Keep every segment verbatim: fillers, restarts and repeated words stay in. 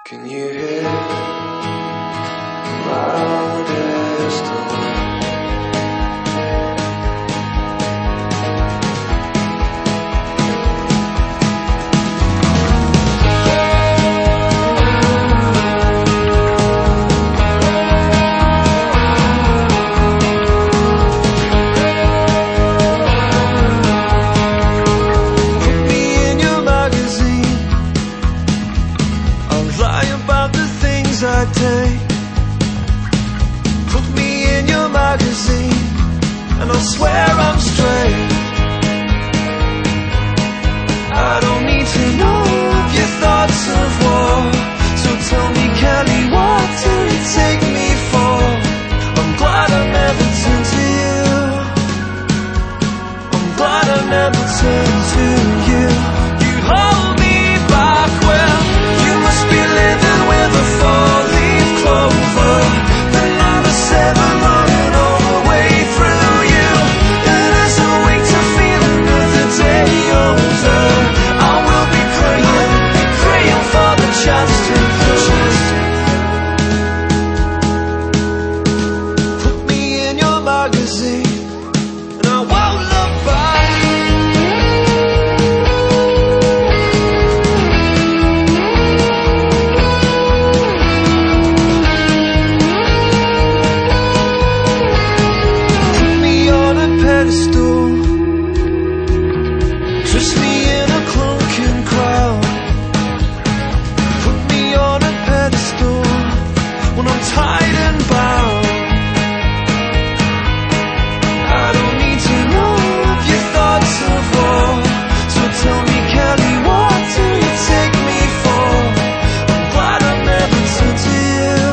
Can you hear the loudest door? Put me in your magazine, and I'll swear I'm straight. I don't need to know your thoughts of war, so tell me, Kelly, what do you take me for? I'm glad I never turned to you. I'm glad I never turned to you. You hold me back, well, you must be living with a four-leaf clover. The number seven running all the way through you. It isn't weak to feel another day older. I will be praying, praying for the chance to put me in your magazine, and I won't look back. Twist me in a clunking crowd. Put me on a pedestal when I'm tied and bound. I don't need to know your thoughts of war, so tell me, Kelly, what do you take me for? I'm glad I never turned to you.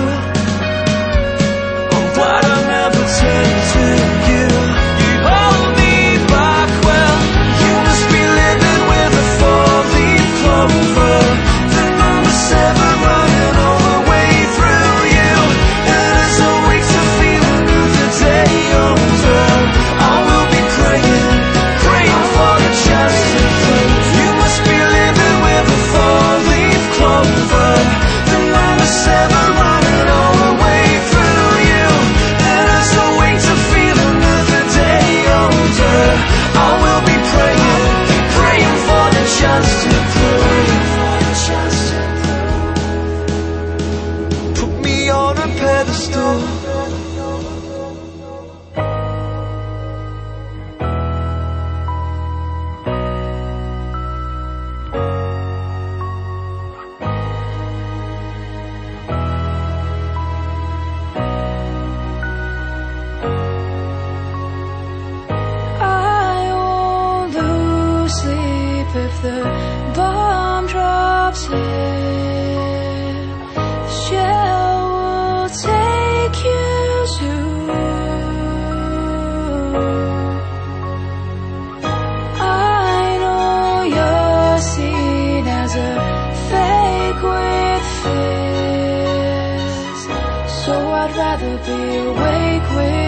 I'm glad I never turned to you. You hold me back, well, you must be living with a four-leaf clover. The number seven running all the way through you. It isn't weak to feel another day older. I will be praying, praying for the chance to prove. You must be living with a four-leaf clover. The number seven running all the way through you. It isn't weak to feel another day older. I will be praying, praying for the chance to prove. Put me on a pedestal. I won't lose sleep if the bomb drops here. The shell will take you soon. I know you're seen as a fake with fears, so I'd rather be awake with